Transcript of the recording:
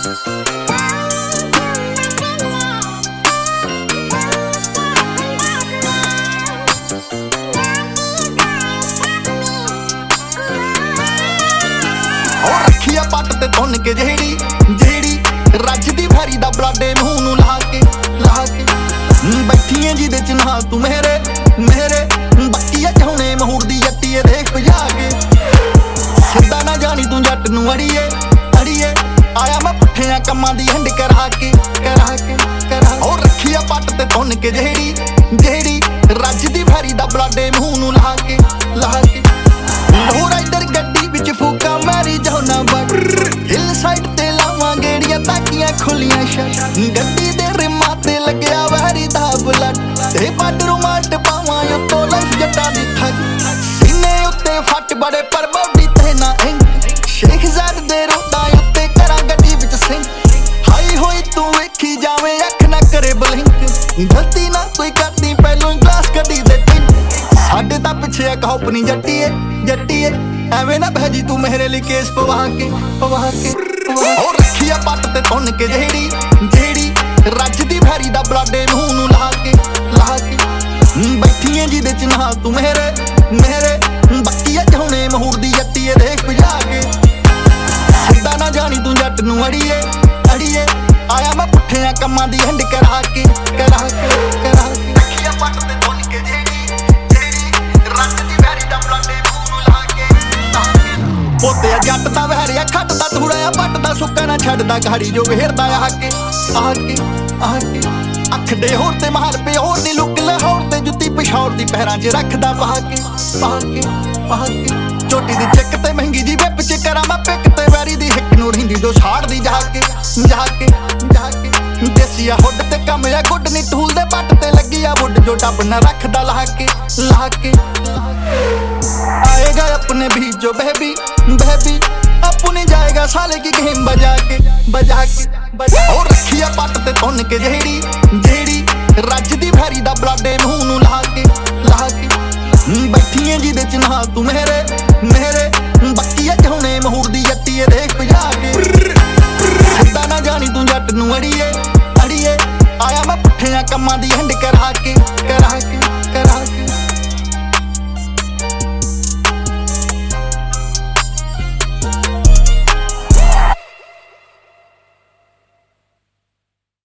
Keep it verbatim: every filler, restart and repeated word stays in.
पट ते धुन के जेड़ी जेड़ी रजदी भैरी दा बलाडे मूंह नूं ला के ला के बैठिए जिहदे च नाल तू मेरे मेरे बक्कीआ चाहुणे महूर दी जट्टीए देख भजा के सिद्धा ना जानी तू जट नूं अड़िए अड़िए आया मैं पुट्ठियां कम्मां दी हंड करा के करा के करा ओ रखिया पट ते धुन के जेड़ी जेड़ी रजदी भैरी दा बलाडे मूंह नूं ला के ला के हो राइडर गड्डी विच फूका मारी जाना बट हिल साइड ते लावां गेड़ियां ताकियां खुलियां शट गड्डी दे रिमां ते लगया वहरी दा बुलट ते बाडरू माट पावां उत्तों लाइफ जट्टां दी ठग सीने उत्ते फट बड़े पर बॉडी ते ना इंक शेख ज़ैद दे रोडां उत्ते करां गड्डी विच सिंक हाई होई तू वेखी जावें अख ना करे ब्लिंक गलती ना कोई करदी पहलों ग्लास गड्डी दे टिंक साडे तां पिछे एक होपनी जट्टीए जट्टीए एवें ना भैजी तू मेरे लिए केस पवा के पवा के ओ रखिया पट ते धुन के जेड़ी जेड़ी रजदी भैरी दा बलाडे मूंह नूं ला के ला के बैठिए जिहदे च नाल तू मेरे मेरे बक्कीआ चाहुणे महूर दी जट्टीए देख भजा के सिद्धा ना जानी तू जट नूं अड़िए अड़िए आया मैं पुट्ठियां कम्मां दी हंड करा के करा के करा के रखिया पट ते धुन के जेड़ी जेड़ी रजदी भैरी दा बलाडे पोते जट दा वहरिया खट दा धूड़ा पट दा सुक्का ना छड्डदा गाड़ी जो वेरदा आके आके आके अख दे होर ते महल पे होर दी लुक लाहौर ते जुत्ती पिशौर दी पैरां च रखदा पा के पा के पा के चोटी दी चिक ते महंगी जी विप च करा मैं पिक ते वैरी दी हिक नूं रहिंदी जो छाड़ दी जाके जाके जाके देसिया हुड ते कम या गुड नी टूल दे पट ते लगी आ वुड जो डब ना रखदा ला के ला के आएगा अपने भी जो बेबी बेबी अपनी जाएगा साले की गेम बजा के बजा के बजा और रखिया पट ते धुन के जेड़ी जेड़ी रजदी भैरी दा बलाडे मूंह नूं ला के ला के बैठिए जिहदे च नाल तू मेरे मेरे बक्कीआ चाहुणे महूर दी जट्टीए देख भजा के सिद्धा ना जानी तू जट नूं अड़िए अड़िए आया मैं पुट्ठियां कम्मां दी हंड करा के करा के